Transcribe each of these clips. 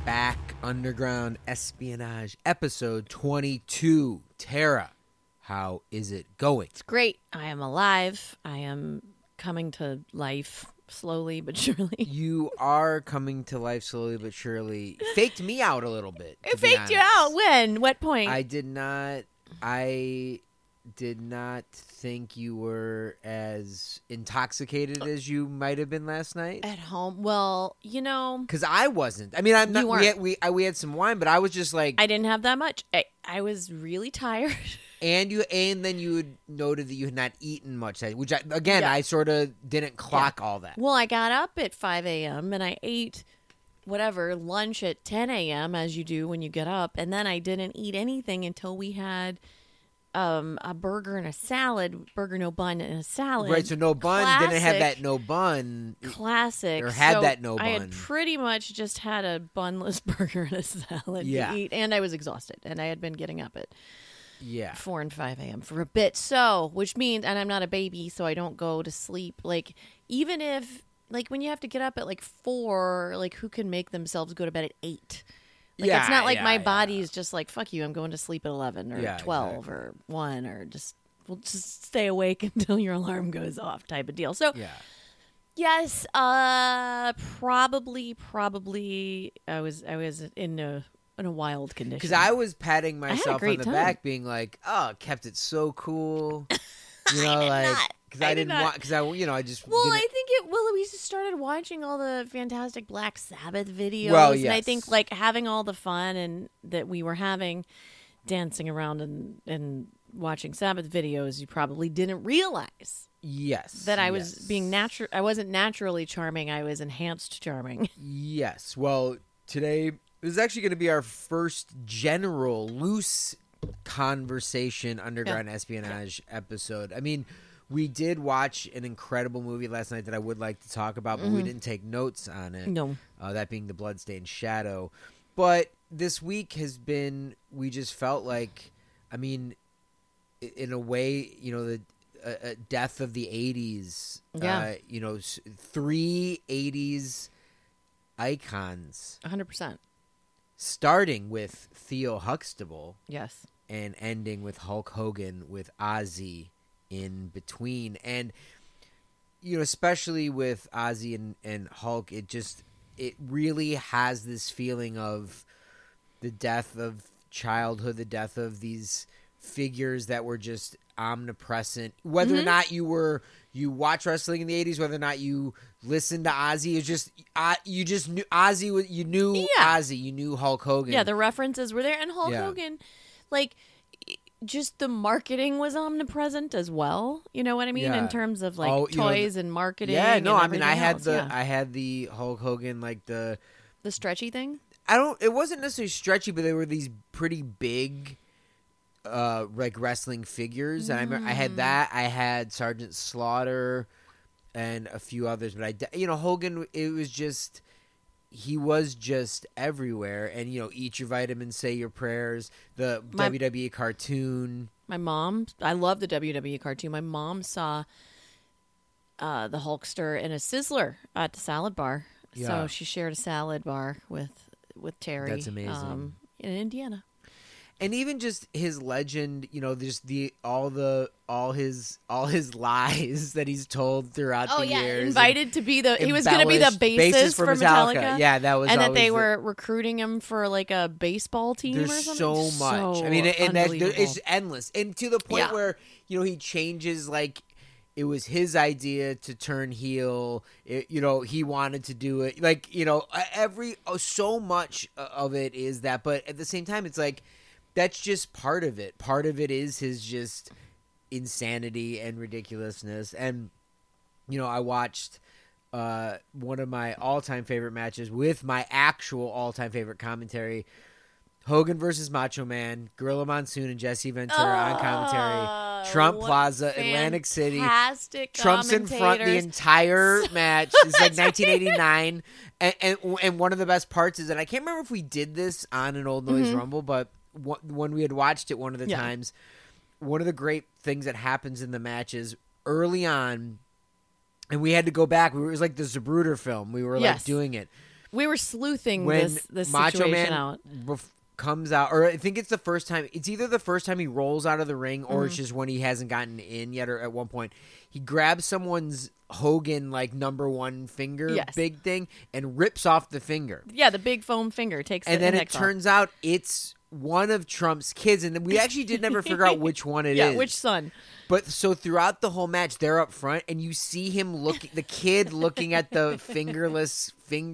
back. Underground Espionage, episode 22. Tara, how is it going? It's great. I am alive. I am coming to life slowly but surely. You are coming to life slowly but surely. Faked me out a little bit. It faked you out. When? What point? I did not think you were as intoxicated as you might have been last night. At home? Well, because I wasn't. I mean, I'm not. We had some wine, but I was just like, I didn't have that much. I was really tired. And then you had noted that you had not eaten much, which I sort of didn't clock all that. Well, I got up at 5 a.m. and I ate lunch at 10 a.m. as you do when you get up, and then I didn't eat anything until we had a burger and a salad, no bun and a salad. Right, so no bun. Classic. Didn't have that no bun. Classic. Or had that no bun. I had pretty much just had a bunless burger and a salad to eat, and I was exhausted, and I had been getting up at 4 and 5 a.m. for a bit. So, which means, and I'm not a baby, so I don't go to sleep. Like, even if, like, when you have to get up at, 4, like, who can make themselves go to bed at 8? Like, it's not like my body's just like, fuck you, I'm going to sleep at 11 or 12 exactly. or 1 or we'll just stay awake until your alarm goes off type of deal. So, yes, probably I was in a wild condition. Because I was patting myself on the time. back, being like, "Oh, kept it so cool," because I didn't want. Because I just. Well, didn't... I think we just started watching all the fantastic Black Sabbath videos, well, yes. And I think having all the fun and that we were having, dancing around and watching Sabbath videos, you probably didn't realize. Yes. That I was being natural. I wasn't naturally charming. I was enhanced charming. Yes. Well, today. This is actually going to be our first general, loose conversation Underground Espionage episode. I mean, we did watch an incredible movie last night that I would like to talk about, but we didn't take notes on it. No. That being The Bloodstained Shadow. But this week has been, we just felt like, I mean, in a way, the death of the 80s. Yeah. 3 80s icons. 100%. Starting with Theo Huxtable. Yes. And ending with Hulk Hogan with Ozzy in between. And, especially with Ozzy and Hulk, it really has this feeling of the death of childhood, the death of these figures that were just omnipresent. Whether or not you watch wrestling in the 80s, whether or not you listen to Ozzy, it's just you just knew Ozzy. You knew Ozzy. You knew Hulk Hogan. Yeah, the references were there, and Hulk Hogan, just the marketing was omnipresent as well. You know what I mean in terms of toys and marketing. Yeah, no, and I had else. I had the Hulk Hogan the stretchy thing. It wasn't necessarily stretchy, but they were these pretty big. Wrestling figures. And I had that. I had Sergeant Slaughter and a few others. But Hogan, it was just, he was just everywhere. And, eat your vitamins, say your prayers. The WWE cartoon. My mom, I love the WWE cartoon. My mom saw the Hulkster in a Sizzler at the salad bar. Yeah. So she shared a salad bar with Terry. That's amazing. In Indiana. And even just his legend, just all his lies that he's told throughout the years. Invited to be he was going to be the bassist for Metallica. Yeah, that was, and that they were recruiting him for a baseball team or something. There's so much. So I mean, it's endless, and to the point where he changes. It was his idea to turn heel. He wanted to do it. So much of it is that, but at the same time, it's that's just part of it. Part of it is his just insanity and ridiculousness. And, I watched one of my all-time favorite matches with my actual all-time favorite commentary, Hogan versus Macho Man, Gorilla Monsoon and Jesse Ventura on commentary, Trump Plaza, Atlantic City. Trump's in front the entire match. It's 1989. And one of the best parts is, and I can't remember if we did this on an Old Noise Rumble, but when we had watched it one of the times, one of the great things that happens in the match is early on, and we had to go back. It was like the Zapruder film. We were doing it. We were sleuthing this Macho situation Man out. Comes out, or I think it's the first time. It's either the first time he rolls out of the ring, or it's just when he hasn't gotten in yet, or at one point he grabs someone's Hogan like #1 finger, big thing, and rips off the finger. Yeah, the big foam finger takes. And then it turns out it's one of Trump's kids, and we actually did never figure out which one it is. Yeah, which son. But so throughout the whole match, they're up front, and you see him the kid looking at the fingerless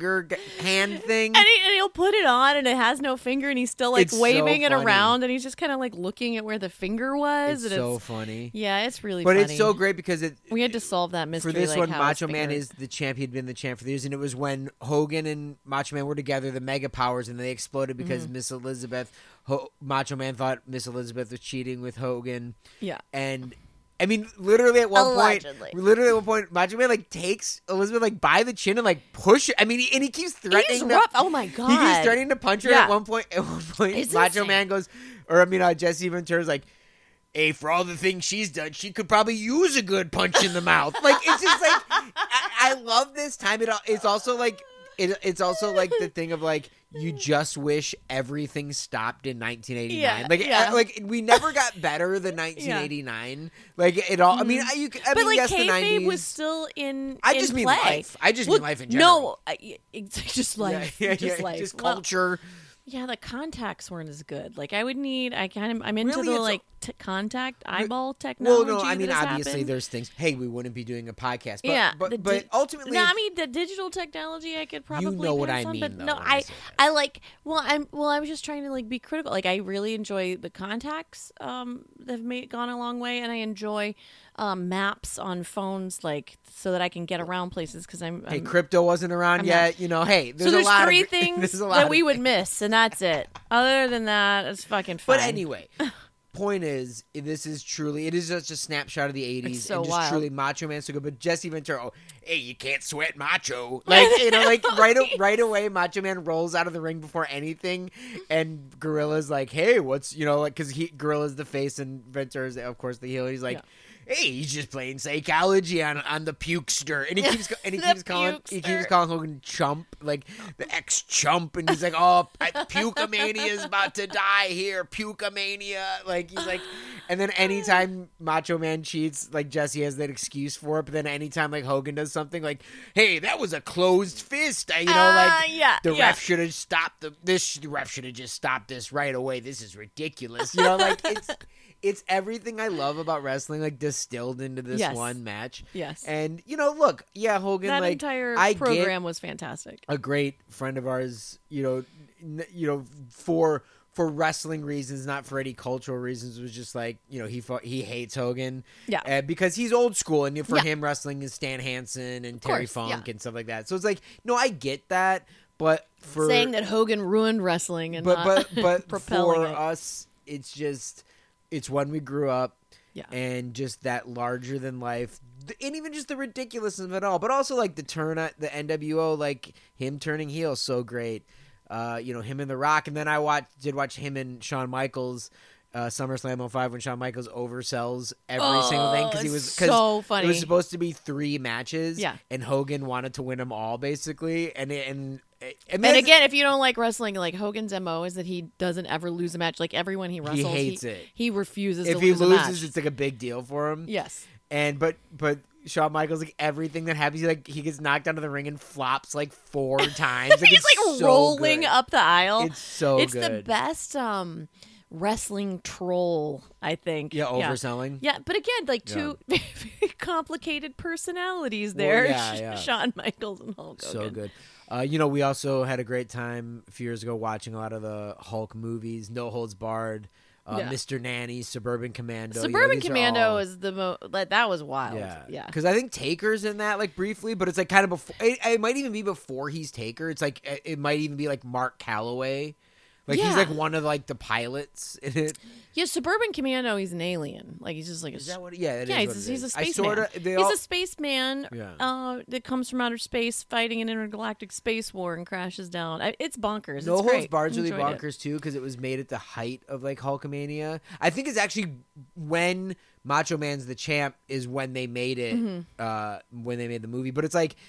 hand thing. And he'll put it on, and it has no finger, and he's still like waving it around, and he's just kind of like looking at where the finger was. It's so funny. Yeah, it's really funny. But it's so great because we had to solve that mystery. For this like one, Macho Man is the champ. He'd been the champ for years, and it was when Hogan and Macho Man were together, the Mega Powers, and they exploded because Miss Elizabeth, Macho Man thought Miss Elizabeth was cheating with Hogan. Yeah. And I mean, literally at one point, Macho Man like takes Elizabeth like by the chin and like push. I mean, and he keeps threatening. Oh my god! He keeps threatening to punch her. At one point, Macho Man goes, Jesse Ventura's like, "Hey, for all the things she's done, she could probably use a good punch in the mouth." Like it's just like I love this time. It's also like the thing of like. You just wish everything stopped in 1989. Like we never got better than 1989. Like it all. I mean, but like yes, kayfabe was still in. I just mean play. life. I just mean life in general. No, just life. Just life. Just culture. Yeah, the contacts weren't as good. Like I'm into the contact eyeball technology. Well, no, I mean obviously happened. There's things. Hey, we wouldn't be doing a podcast. But, but ultimately, no, I mean the digital technology I could probably. You know what I mean, but though, no, I like. I was just trying to like be critical. Like I really enjoy the contacts that have gone a long way, and I enjoy maps on phones, like so that I can get around places because I'm. Hey, crypto wasn't around yet. You know, hey, there's three things that we would miss, and that's it. Other than that, it's fucking fine. But anyway, point is, this is truly, it is just a snapshot of the 80s. It's so and just wild. Truly Macho Man so good. But Jesse Ventura, hey, you can't sweat Macho. Like, like right away, Macho Man rolls out of the ring before anything. And Gorilla's like, hey, what's, because Gorilla's the face and Ventura's, of course, the heel. He's like, hey, he's just playing psychology on the pukester, and he keeps calling Hogan chump, like the ex-chump, and he's like, oh, Pukamania is about to die here, Pukamania, like he's like, and then anytime Macho Man cheats, like Jesse has that excuse for it, but then anytime like Hogan does something, like, hey, that was a closed fist, the ref should have stopped the ref should have just stopped this right away. This is ridiculous, like it's everything I love about wrestling, like distilled into this one match. Yes. And look, Hogan. That like entire program was fantastic. A great friend of ours, for wrestling reasons, not for any cultural reasons, was just like he hates Hogan. Yeah. Because he's old school, and for him, wrestling is Stan Hansen and Terry Funk and stuff like that. So it's like, no, I get that, but for saying that Hogan ruined wrestling and but propelling for us, it's just. It's when we grew up, and just that larger than life, and even just the ridiculousness of it all. But also like the NWO, like him turning heel, so great. Him and The Rock, and then I did watch him and Shawn Michaels. SummerSlam 05 when Shawn Michaels oversells every single thing because so funny. It was supposed to be 3 matches, and Hogan wanted to win them all basically, and again, if you don't like wrestling, like Hogan's MO is that he doesn't ever lose a match. Like everyone he wrestles, he hates it. He refuses. If to he lose loses, a match. it's like a big deal for him. Yes, and but Shawn Michaels, like everything that happens, he gets knocked out of the ring and flops like 4 times. Like, he's like so rolling good. up the aisle. It's so it's good. It's the best. Wrestling troll, I think. Yeah, overselling. Yeah, but again, like 2 very complicated personalities there. Well, Shawn Michaels and Hulk So Hogan. good. We also had a great time a few years ago watching a lot of the Hulk movies, No Holds Barred, Mr. Nanny, Suburban Commando. Suburban Commando is that was wild. Yeah. Because I think Taker's in that, like, briefly, but it's, like, kind of before. It might even be before he's Taker. It's, like, it might even be, like, Mark Calloway. Like, he's, like, one of, like, the pilots in it. Yeah, Suburban Commando, he's an alien. Like, he's just, like, is that what? Yeah, he's a spaceman. He's a spaceman that comes from outer space fighting an intergalactic space war and crashes down. It's bonkers. No Holds Holds Barred's really bonkers, too, because it was made at the height of, like, Hulkamania. I think it's actually when Macho Man's the champ is when they made it, when they made the movie. But it's, like,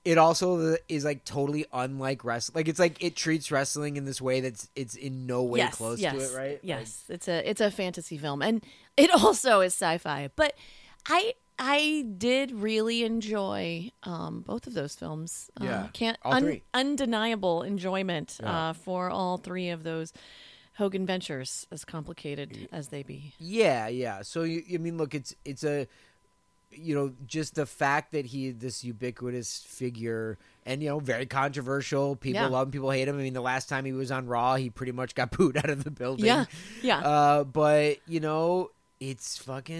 it also is like totally unlike wrestling. Like it's like it treats wrestling in this way that's it's in no way close to it, right? Yes, like, it's a fantasy film, and it also is sci-fi. But I did really enjoy both of those films. Yeah, all three. Undeniable enjoyment for all three of those Hogan ventures, as complicated as they be. Yeah. So I mean, look, it's a. Just the fact that he this ubiquitous figure and, very controversial. People love him, people hate him. I mean, the last time he was on Raw, he pretty much got booed out of the building. Yeah. But, it's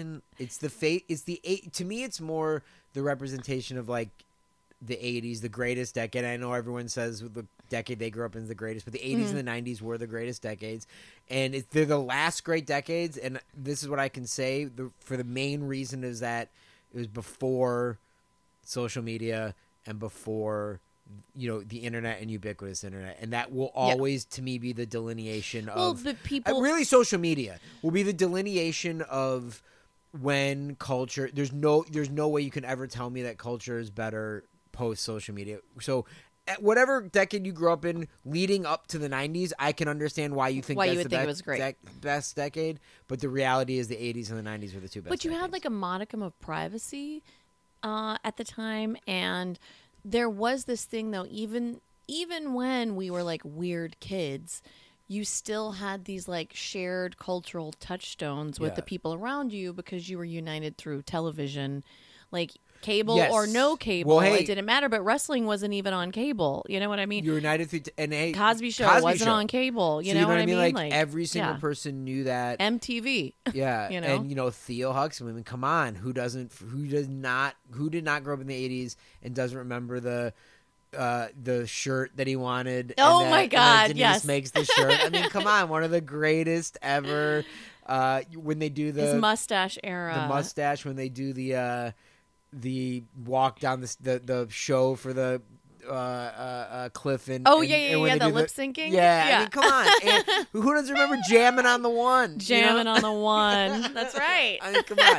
to me, it's more the representation of like the 80s, the greatest decade. I know everyone says the decade they grew up in is the greatest, but the 80s and the 90s were the greatest decades. And they're the last great decades. And this is what I can say for the main reason is that it was before social media and before, the internet and ubiquitous internet. And that will always, to me, be the delineation of... the people... really, social media will be the delineation of when culture... There's no way you can ever tell me that culture is better post-social media. So... At whatever decade you grew up in, leading up to the 90s, I can understand why you think it was great. Best decade. But the reality is the 80s and the 90s were the two best. But you decades. had like a modicum of privacy at the time, and there was this thing though. Even when we were like weird kids, you still had these like shared cultural touchstones with the people around you because you were united through television, like. Cable or no cable, it didn't matter. But wrestling wasn't even on cable. You know what I mean? You're united through Cosby Show wasn't on cable. You know what I mean? Like every single person knew that. MTV. Yeah, and Theo Huxtable. I mean, come on, who did not grow up in the 80s and doesn't remember the shirt that he wanted? Oh my God! Denise makes the shirt. I mean, come on, one of the greatest ever. When they do his mustache era, the mustache when they do the walk down the show for the cliff and the lip syncing. I mean, come on, and who doesn't remember jamming on the one? On the one. That's right. I mean, come on,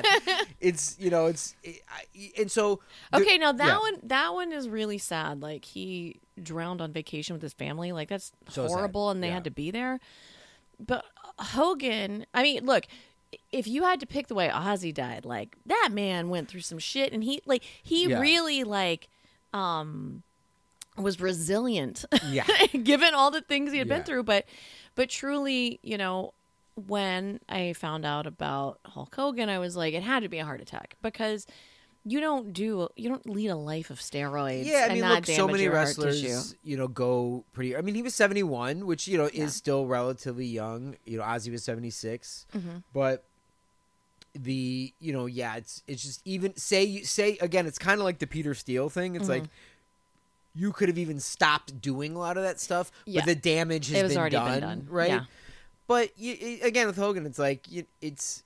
and so okay. Now that one is really sad. Like he drowned on vacation with his family. Like that's so horrible, sad. And they had to be there. But Hogan, I mean, look. If you had to pick the way Ozzy died, like that man went through some shit, and he really was resilient, given all the things he had been through. But truly, when I found out about Hulk Hogan, I was like, it had to be a heart attack because you don't lead a life of steroids. Yeah, I mean, and look, so many wrestlers, go pretty. I mean, he was 71, which is still relatively young. Ozzy was 76, but it's just even say again, it's kind of like the Peter Steele thing. It's like you could have even stopped doing a lot of that stuff, but the damage has been done, right? Yeah. But again, with Hogan, it's like it's.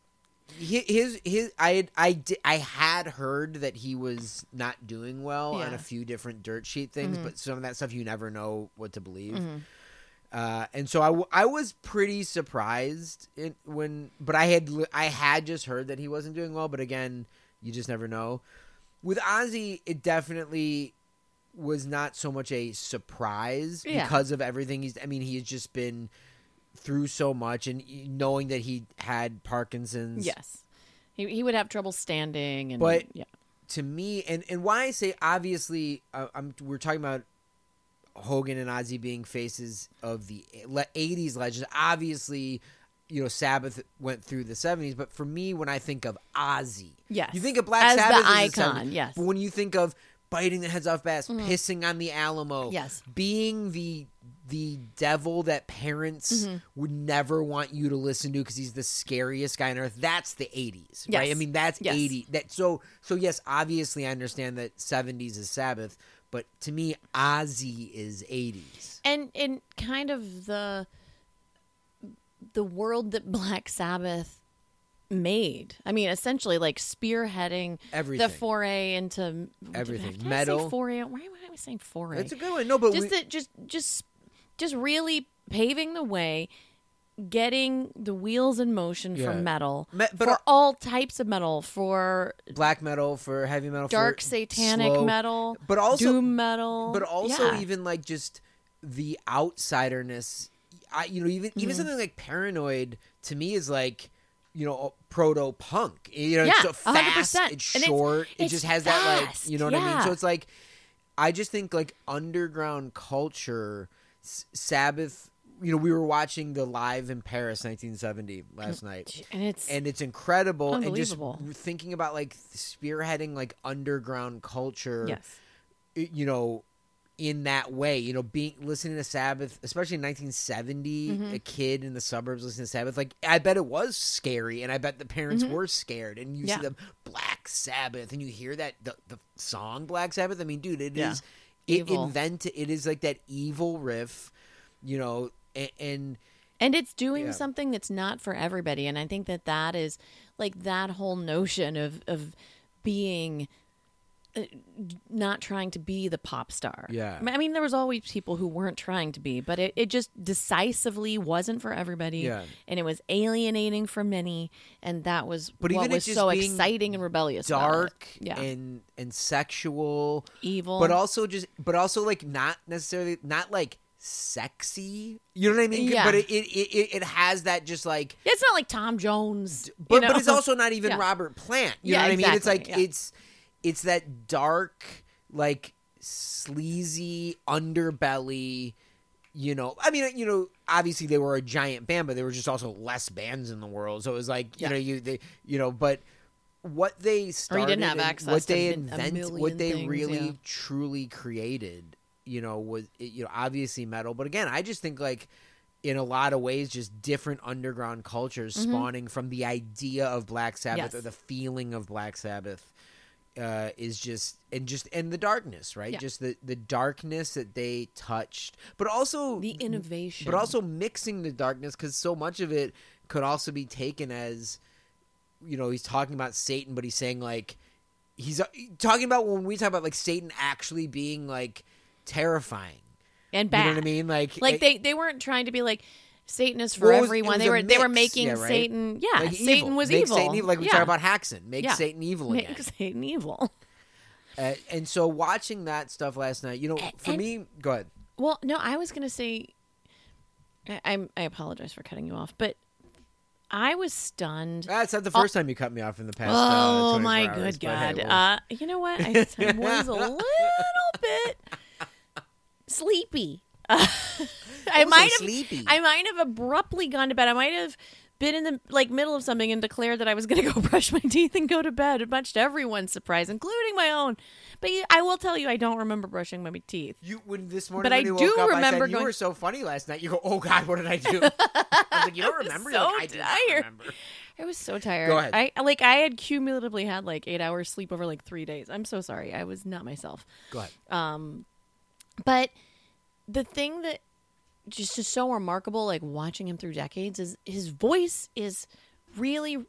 I had heard that he was not doing well on a few different dirt sheet things, but some of that stuff you never know what to believe. And so I was pretty surprised but I had just heard that he wasn't doing well. But again, you just never know. With Ozzy, it definitely was not so much a surprise because of everything he has just been through so much, and knowing that he had Parkinson's. Yes. He would have trouble standing. But to me, and why I say obviously, we're talking about Hogan and Ozzy being faces of the 80s legends. Obviously, Sabbath went through the 70s, but for me, when I think of Ozzy, you think of Black Sabbath as the icon, yes. But when you think of biting the heads off bats, pissing on the Alamo, being the devil that parents would never want you to listen to because he's the scariest guy on earth. That's the 80s, right? I mean, that's 80. So yes, obviously I understand that 70s is Sabbath, but to me, Ozzy is 80s. And in kind of the world that Black Sabbath made. I mean, essentially like spearheading everything. The foray into everything. Did Metal. I say foray? Why am I saying foray? That's a good one. No, but just really paving the way, getting the wheels in motion for metal, for all types of metal, for black metal, for heavy metal, dark for satanic slow, metal, but also doom metal, but also even like just the outsiderness. Even something like Paranoid to me is like, proto punk. It's so fast, 100%. It's short, it just has fast. That like, you know what I mean? So it's like, I just think like underground culture, Sabbath. We were watching the Live in Paris 1970 last night, and it's incredible. And just thinking about like spearheading like underground culture, in that way, listening to Sabbath, especially in 1970, a kid in the suburbs listening to Sabbath, like I bet it was scary, and I bet the parents were scared. And you see them Black Sabbath, and you hear that the song Black Sabbath. I mean, dude, it is it is like that evil riff, and it's doing something that's not for everybody. And I think that is like that whole notion of being not trying to be the pop star. Yeah. I mean, there was always people who weren't trying to be, but it just decisively wasn't for everybody. Yeah. And it was alienating for many. And that was what was so exciting and rebellious. Dark about it. And sexual. Evil. But also like not necessarily, not like sexy. You know what I mean? Yeah. But it has that just like. It's not like Tom Jones. But it's also not even Robert Plant. You know what I mean? It's like, it's that dark, like sleazy underbelly, I mean, obviously they were a giant band, but there were just also less bands in the world. So it was like, but what they started, or you didn't have access what they invented, what they really truly created, was, obviously metal. But again, I just think like, in a lot of ways, just different underground cultures spawning from the idea of Black Sabbath or the feeling of Black Sabbath. Is just and the darkness, right? Yeah. Just the darkness that they touched, but also the innovation, but also mixing the darkness, because so much of it could also be taken as, he's talking about Satan, but he's saying like he's talking about, when we talk about like Satan actually being like terrifying and bad. You know what I mean? Like they weren't trying to be like, Satan is for everyone. They were making Satan. Yeah, like Satan was evil. Satan evil. Like we talk about Haxon. Make Satan evil again. Make Satan evil. And so watching that stuff last night, for me, go ahead. Well, no, I was going to say, I apologize for cutting you off, but I was stunned. That's not the first time you cut me off in the past. Oh my good God! You know what? I was a little bit sleepy. I might have abruptly gone to bed. I might have been in the middle of something and declared that I was going to go brush my teeth and go to bed, much to everyone's surprise, including my own. But I will tell you, I don't remember brushing my teeth. This morning, when you woke up, I said, you were so funny last night. You go, oh God, what did I do? I was like, you don't remember? So I did not remember. I was so tired. Go ahead. I had cumulatively had 8 hours sleep over 3 days. I'm so sorry. I was not myself. Go ahead. But the thing that just is so remarkable, watching him through decades, is his voice is really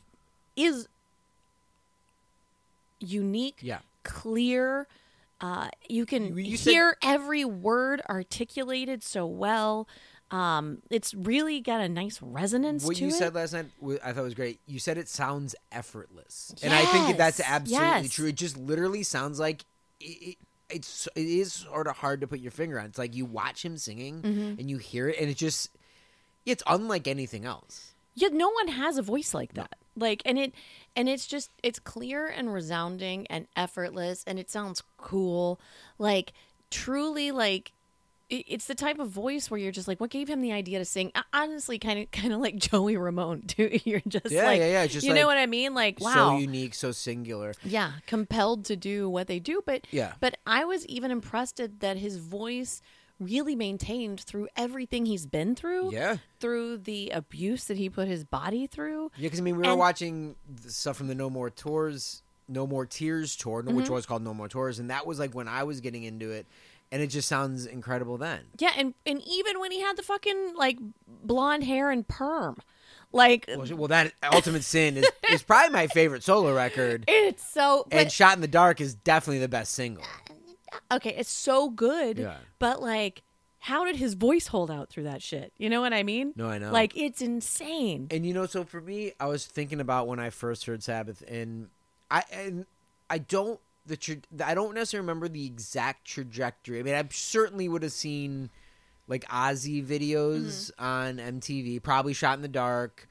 unique, clear. You can hear every word articulated so well. It's really got a nice resonance to it. What you said last night, I thought was great. You said it sounds effortless. Yes. And I think that's absolutely true. It just literally sounds like it is sort of hard to put your finger on. It's like you watch him singing and you hear it, and it's unlike anything else. Yeah, no one has a voice like that. It's clear and resounding and effortless, and it sounds cool. Truly, it's the type of voice where you're just like, what gave him the idea to sing? Honestly, kind of like Joey Ramone too. You're just It's just, you know what I mean? Wow, so unique, so singular. Yeah, compelled to do what they do. But I was even impressed that his voice really maintained through everything he's been through. Yeah, through the abuse that he put his body through. Yeah, because we were watching stuff from the No More Tears tour, which was called No More Tours, and that was when I was getting into it. And it just sounds incredible then. Yeah, and even when he had the fucking blonde hair and perm, well, that Ultimate Sin is probably my favorite solo record. It's so, and Shot in the Dark is definitely the best single. Okay, it's so good. Yeah. But how did his voice hold out through that shit? You know what I mean? No, I know. Like, it's insane. And so for me, I was thinking about when I first heard Sabbath, and I don't necessarily remember the exact trajectory. I mean, I certainly would have seen like Ozzy videos on MTV, probably Shot in the Dark,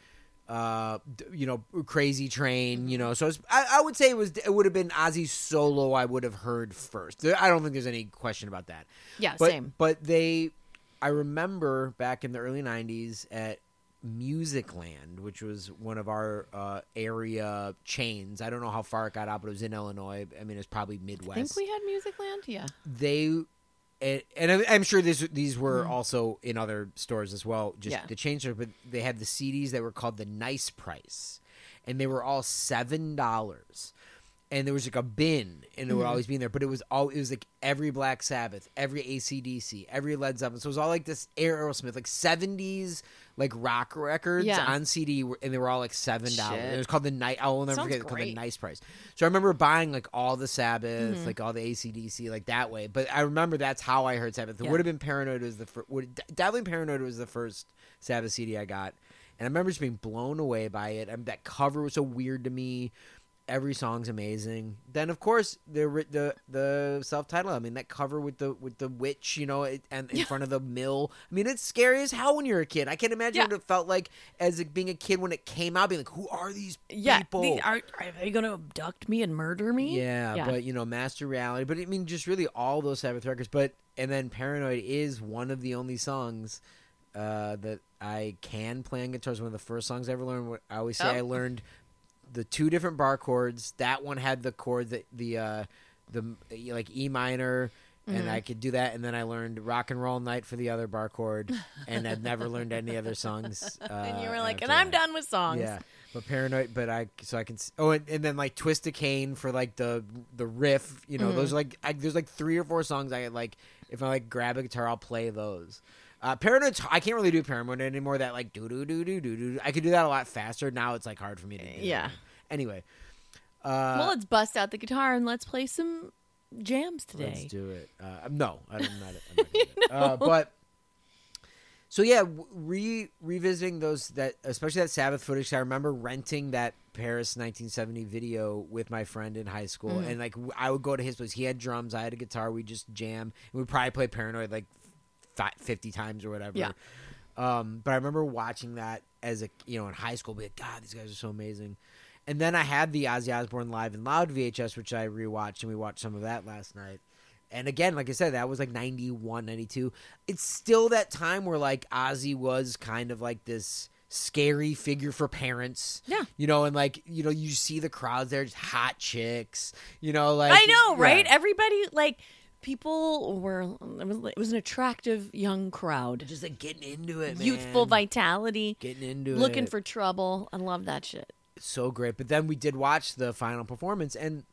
Crazy Train, so I would say it would have been Ozzy's solo I would have heard first. I don't think there's any question about that. Yeah, same. But I remember back in the early 90s at Musicland, which was one of our area chains. I don't know how far it got out, but it was in Illinois. I mean, it's probably Midwest. I think we had Musicland, yeah. And I'm sure these were also in other stores as well, just the chain store, but they had the CDs that were called the Nice Price, and they were all $7. And there was like a bin, and it would always be in there. But it was like every Black Sabbath, every AC/DC, every Led Zeppelin. So it was all like this Aerosmith, like 70s like rock records on CD, and they were all like $7. It was called the Night. I'll never forget. It called the Nice Price. So I remember buying like all the Sabbath, like all the AC/DC, like that way. But I remember that's how I heard Sabbath. It would have been Paranoid. Definitely Paranoid was the first Sabbath CD I got, and I remember just being blown away by it. That cover was so weird to me. Every song's amazing. Then, of course, the self-titled. I mean, that cover with the witch, and in front of the mill. I mean, it's scary as hell when you're a kid. I can't imagine what it felt like as being a kid when it came out, being like, "Who are these people? Are they going to abduct me and murder me?" Yeah, but Master Reality. But I mean, just really all those Sabbath records. And then Paranoid is one of the only songs that I can play on guitar. It's one of the first songs I ever learned. I always say I learned the two different bar chords. That one had the chord that the like E minor, and I could do that. And then I learned Rock and Roll Night for the other bar chord, and I'd never learned any other songs. And you were like, and I'm done with songs. Yeah, but Paranoid. But I can. Oh, and then like Twist of Cain for like the riff. Those are like there's like 3 or 4 songs I like. If I like grab a guitar, I'll play those. Paranoid, I can't really do Paranoid anymore. That like do do do do do do. I could do that a lot faster. Now it's like hard for me to do. Yeah. Anyway. Well, let's bust out the guitar and let's play some jams today. Let's do it. No, I'm not. But so yeah, revisiting especially that Sabbath footage. I remember renting that Paris 1970 video with my friend in high school, and like I would go to his place. He had drums, I had a guitar. We'd just jam. And we'd probably play Paranoid like 50 times or whatever. Yeah. But I remember watching that as in high school, be like, God, these guys are so amazing. And then I had the Ozzy Osbourne Live and Loud VHS, which I rewatched, and we watched some of that last night. And again, like I said, that was like 91, 92. It's still that time where like Ozzy was kind of like this scary figure for parents. Yeah. And like, you see the crowds there, just hot chicks, like. I know, right? Everybody, like, people were, it was an attractive young crowd. Just like getting into it, man. Youthful vitality. Getting into looking for trouble. I love that shit. It's so great. But then we did watch the final performance, and,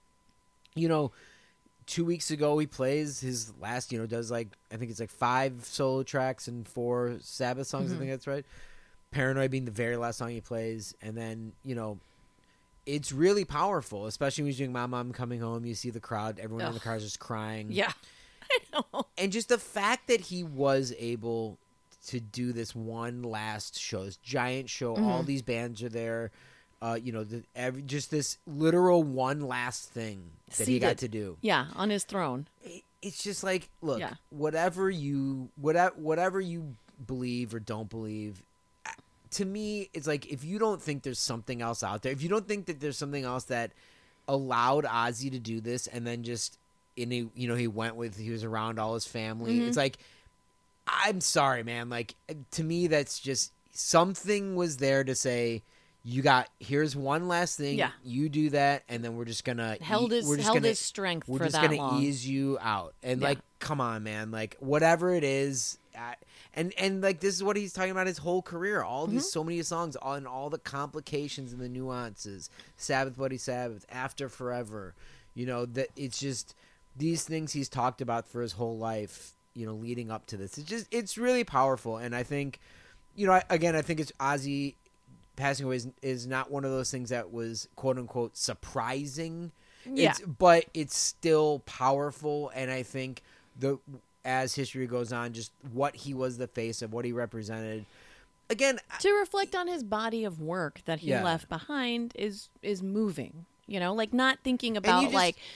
2 weeks ago he plays his last, does like, I think it's like 5 solo tracks and 4 Sabbath songs. I think that's right. Paranoid being the very last song he plays. And then, it's really powerful, especially when he's doing Mama, I'm Coming Home. You see the crowd, everyone in the car is just crying. Yeah, I know. And just the fact that he was able to do this one last show, this giant show, all these bands are there, just this literal one last thing that he got to do. Yeah, on his throne. It's just like, look, whatever you believe or don't believe, to me, it's like if you don't think there's something else out there, if you don't think that there's something else that allowed Ozzy to do this, and then just he was around all his family. It's like, I'm sorry, man. Like, to me, that's just something was there to say, here's one last thing. Yeah. You do that, and then we're just gonna held his strength. We're for just that gonna long. ease you out, and like, come on, man. Like, whatever it is. And like, this is what he's talking about his whole career. All these, so many songs, and all the complications and the nuances. Sabbath, Bloody Sabbath, After Forever. That it's just these things he's talked about for his whole life. Leading up to this, it's really powerful. And I think, I think it's Ozzy passing away is not one of those things that was quote unquote surprising. Yeah, but it's still powerful. And I think as history goes on, just what he was the face of, what he represented. Again, to reflect on his body of work that he left behind is moving. Like not thinking about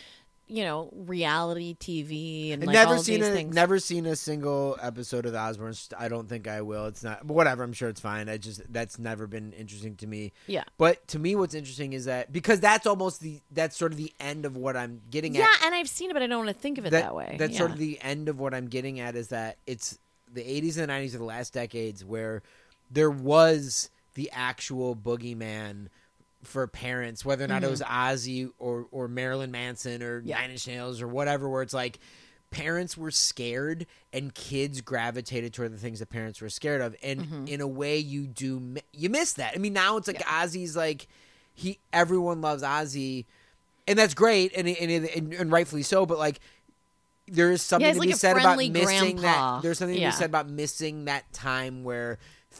reality TV and like all these things. Never seen a single episode of The Osbournes. I don't think I will. It's not, but whatever. I'm sure it's fine. That's never been interesting to me. Yeah. But to me, what's interesting is that because that's sort of the end of what I'm getting at. Yeah, and I've seen it, but I don't want to think of it that way. That's sort of the end of what I'm getting at is that it's the 80s and the 90s of the last decades where there was the actual boogeyman for parents, whether or not it was Ozzy or Marilyn Manson or Nine Inch Nails or whatever, where it's like parents were scared and kids gravitated toward the things that parents were scared of. And in a way you miss that. I mean, now it's like Ozzy's like everyone loves Ozzy and that's great. And rightfully so. But like, there is something to be said about missing that. There's something to be said about missing that time where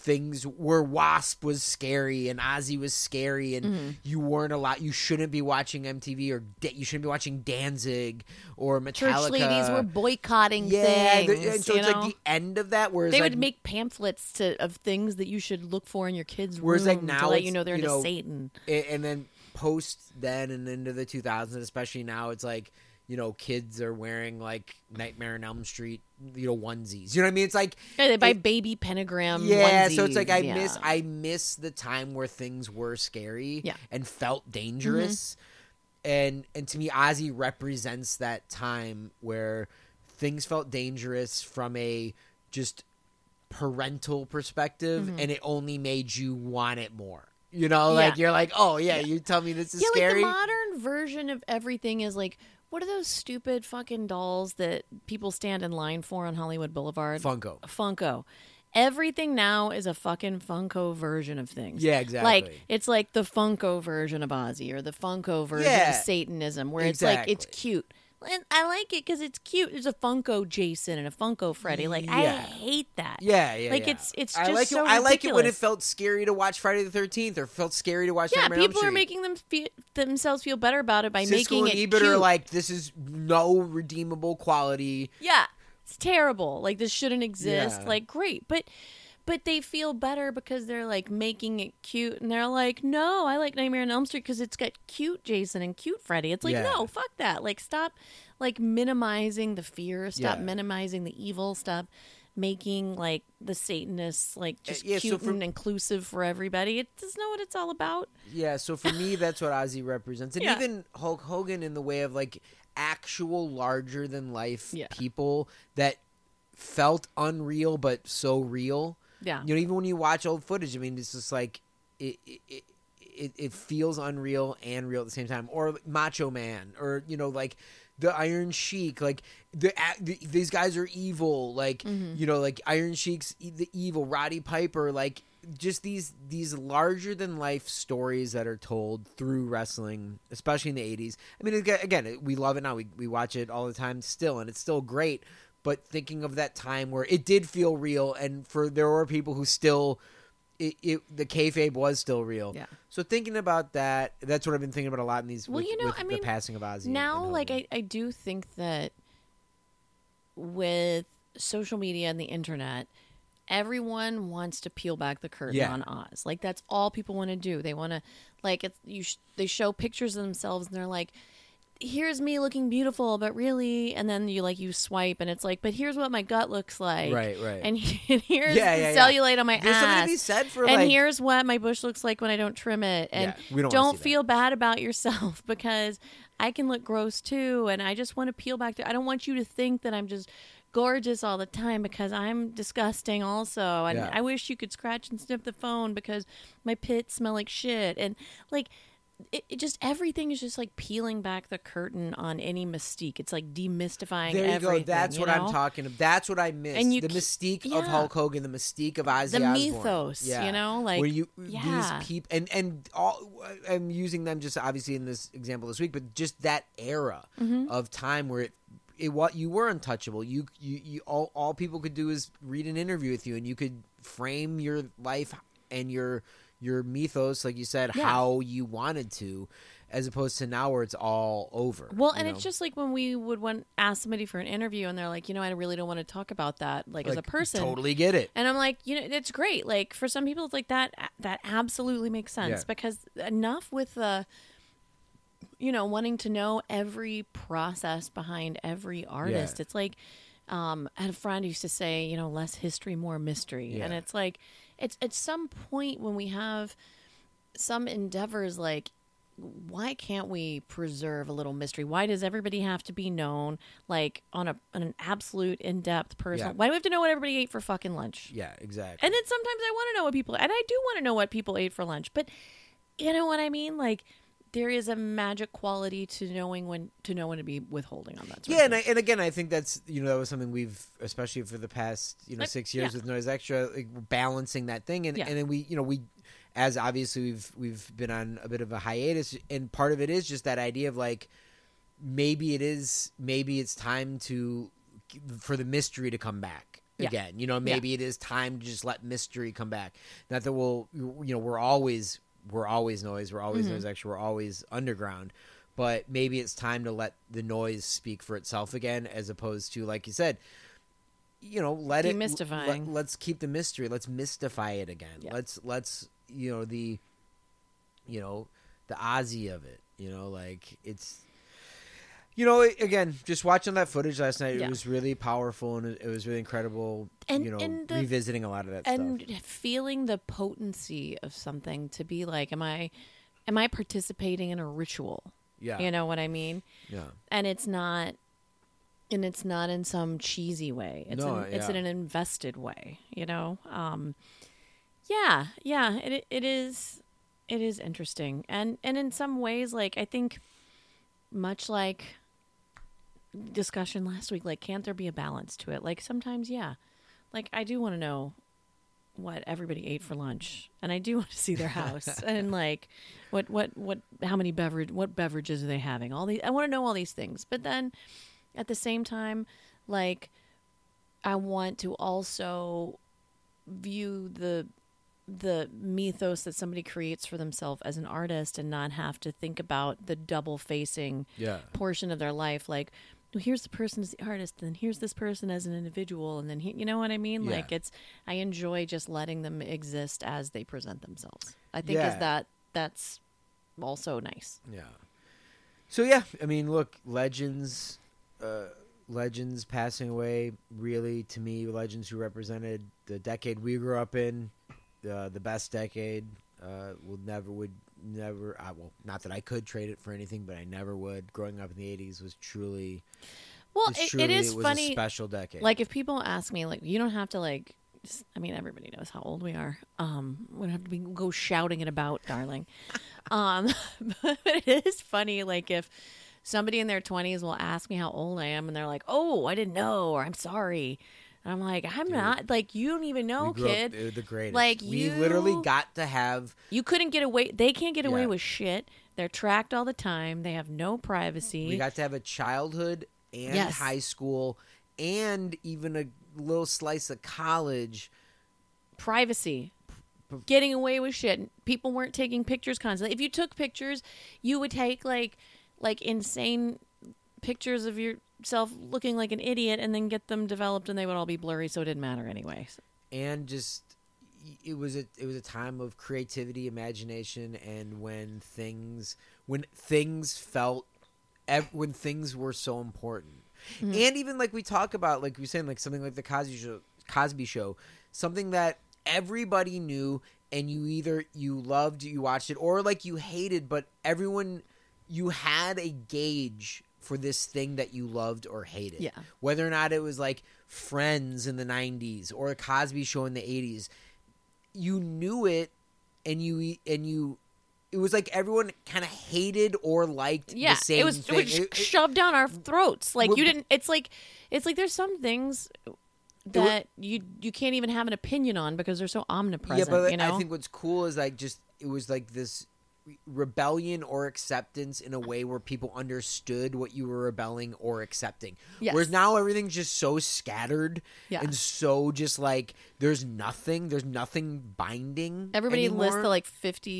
Wasp was scary and Ozzy was scary and you weren't allowed. You shouldn't be watching MTV or you shouldn't be watching Danzig or Metallica. Church ladies were boycotting things. And so it's like the end of that. Whereas they would make pamphlets of things that you should look for in your kids' room like now to let you know they're into Satan. And then post then and into the 2000s, especially now, it's like, kids are wearing like Nightmare on Elm Street, onesies. You know what I mean? It's like they buy baby pentagram. Onesies. So it's like I miss the time where things were scary and felt dangerous. And to me, Ozzy represents that time where things felt dangerous from a just parental perspective, and it only made you want it more. Like you're like, oh yeah, you tell me this is scary. Like the modern version of everything is like, what are those stupid fucking dolls that people stand in line for on Hollywood Boulevard? Funko. Everything now is a fucking Funko version of things. Yeah, exactly. Like, it's like the Funko version of Ozzy or the Funko version of Satanism, where it's like, it's cute. And I like it because it's cute. There's a Funko Jason and a Funko Freddy. Like, I hate that. Like, it's just I like so it. I like it when it ridiculous. felt scary to watch Friday the 13th or felt scary to watch Yeah, Nightmare on Elm people are Street. making themselves feel better about it by Siskel making and it Ebert cute. are like, this is no redeemable quality. Yeah, it's terrible. Like, this shouldn't exist. Yeah. Like, great. But they feel better because they're, like, making it cute. And they're like, no, I like Nightmare on Elm Street because it's got cute Jason and cute Freddy. It's like, no, fuck that. Like, stop, like, minimizing the fear. Stop minimizing the evil. Stop making, like, the Satanists, like, just cute and inclusive for everybody. It doesn't know what it's all about. Yeah, so for me, that's what Ozzy represents. And even Hulk Hogan in the way of, like, actual larger-than-life people that felt unreal but so real. Yeah. Even when you watch old footage, I mean, it's just like it feels unreal and real at the same time. Or Macho Man, or like the Iron Sheik, like these guys are evil, like like Iron Sheik's the evil, Roddy Piper, like just these larger than life stories that are told through wrestling, especially in the 80s. I mean, again, we love it now. We watch it all the time still, and it's still great. But thinking of that time where it did feel real, and there were people who still, the kayfabe was still real. Yeah. So thinking about that, that's what I've been thinking about a lot in these. With the passing of Ozzy. Now, like I do think that with social media and the internet, everyone wants to peel back the curtain on Oz. Like that's all people want to do. They want to, like, they show pictures of themselves and they're like, here's me looking beautiful, but really, and then you swipe and it's like, but here's what my gut looks like. Right. And here's the cellulite on my There's ass. something to be said for and here's what my bush looks like when I don't trim it. And we don't feel bad about yourself because I can look gross too. And I just want to peel back. I don't want you to think that I'm just gorgeous all the time because I'm disgusting also. And I wish you could scratch and sniff the phone because my pits smell like shit. And like, it just, everything is just like peeling back the curtain on any mystique. It's like demystifying there you everything. Go. That's what I'm talking about. That's what I miss. And the mystique of Hulk Hogan, the mystique of Ozzy Osbourne. The mythos, like where these people and all. I'm using them just obviously in this example this week, but just that era of time where what you were untouchable. You all people could do is read an interview with you, and you could frame your life and your mythos, like you said, how you wanted to. as opposed to now where it's all over. Well, and it's just like when we would ask somebody for an interview and they're like, I really don't want to talk about that, like as a person. Totally get it. And I'm like, it's great. Like for some people, it's like that absolutely makes sense because enough with the, wanting to know every process behind every artist. It's like, I had a friend who used to say, less history, more mystery. And it's like, it's at some point when we have some endeavors like, why can't we preserve a little mystery? Why does everybody have to be known like on an absolute in-depth personal? Why do we have to know what everybody ate for fucking lunch? Yeah, exactly. And then sometimes I want to know what people, and I do want to know what people ate for lunch, but you know what I mean? Like there is a magic quality to knowing when to be withholding on that. And again, I think that's that was something we've, especially for the past 6 years with Noise Extra, like balancing that thing, and then we. As obviously we've been on a bit of a hiatus, and part of it is just that idea of like maybe it's time for the mystery to come back again. Maybe it is time to just let mystery come back. Not that we're always noise, we're always Noise Extra, we're always underground, but maybe it's time to let the noise speak for itself again, as opposed to, like you said, let demystifying. Let's keep the mystery. Let's mystify it again. Yeah. Let's the Ozzy of it, like it's, again, just watching that footage last night, it was really powerful and it was really incredible, and revisiting a lot of that and stuff. And feeling the potency of something to be like, am I participating in a ritual? Yeah. You know what I mean? Yeah. And it's not in some cheesy way. It's in an invested way, It is interesting. And in some ways, like, I think much like discussion last week, like, can't there be a balance to it? Like, sometimes, like, I do want to know what everybody ate for lunch, and I do want to see their house and like what beverages are they having? I want to know all these things. But then at the same time, like, I want to also view the mythos that somebody creates for themselves as an artist and not have to think about the double facing portion of their life. Like, well, here's the person as the artist, and here's this person as an individual, and then you know what I mean? Yeah. Like, I enjoy just letting them exist as they present themselves. I think that's also nice. Yeah. So I mean, look, legends passing away. Really, to me, legends who represented the decade we grew up in. The best decade. Would never. Well, not that I could trade it for anything, but I never would. Growing up in the 80s was truly. Well, it was funny. A special decade. Like, if people ask me, like, you don't have to, like. I mean, everybody knows how old we are. We don't have to go shouting it about, darling. But it is funny, like, if somebody in their 20s will ask me how old I am, and they're like, "Oh, I didn't know," or "I'm sorry." And I'm like, I'm not, like, you don't even know, kid. The greatest. Like, we literally got to have. You couldn't get away. They can't get away with shit. They're tracked all the time. They have no privacy. We got to have a childhood and high school and even a little slice of college. Privacy. Getting away with shit. People weren't taking pictures constantly. If you took pictures, you would take, like insane pictures of yourself looking like an idiot and then get them developed, and they would all be blurry, so it didn't matter anyway. And just it was a time of creativity, imagination, and when things were so important. Mm-hmm. And even like we talk about, like we were saying, like something like the Cosby Show, something that everybody knew, and you loved, you watched it, or like you hated, but you had a gauge for this thing that you loved or hated. Yeah. Whether or not it was like Friends in the 90s or a Cosby Show in the 80s, you knew it, and it was like everyone kind of hated or liked the same thing. It was shoved down our throats. Like, you didn't. It's like there's some things that you can't even have an opinion on because they're so omnipresent. Yeah, but I think what's cool is like it was like this rebellion or acceptance in a way where people understood what you were rebelling or accepting. Yes. Whereas now everything's just so scattered and so just like there's nothing binding. Everybody anymore. lists the like 50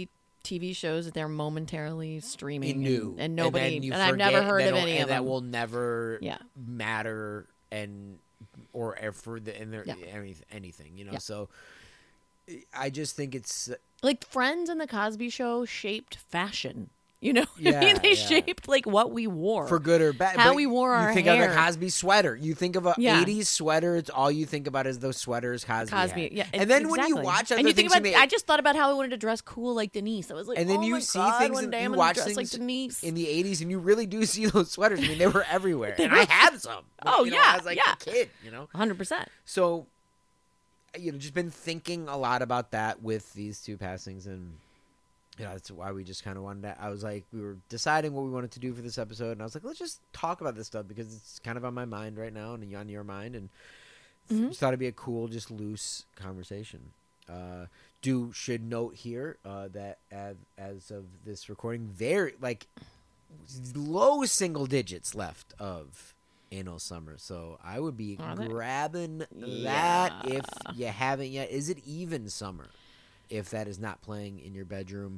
TV shows that they're momentarily streaming new and nobody and I've never heard of any of them that will never matter or for anything, you know. Yeah. So I just think it's like Friends and the Cosby Show shaped fashion. You know, they shaped like what we wore, for good or bad. How we wore our hair. You think of the Cosby sweater. You think of a '80s sweater. It's all you think about is those sweaters Cosby had. Yeah. And then when you watch other things, I just thought about how I wanted to dress cool like Denise. I was like, and then you see things and you watch things like Denise in the '80s, and you really do see those sweaters. I mean, they were everywhere, and I had some. I was like a kid, you know, 100%. So, just been thinking a lot about that with these two passings and. That's why we just kind of wanted to. I was like, we were deciding what we wanted to do for this episode, and I was like, let's just talk about this stuff because it's kind of on my mind right now and on your mind, and just thought it'd be a cool, just loose conversation. Should note here that as of this recording, very low single digits left of Anal Summer, so I would be grabbing that if you haven't yet. Is it even summer? If that is not playing in your bedroom,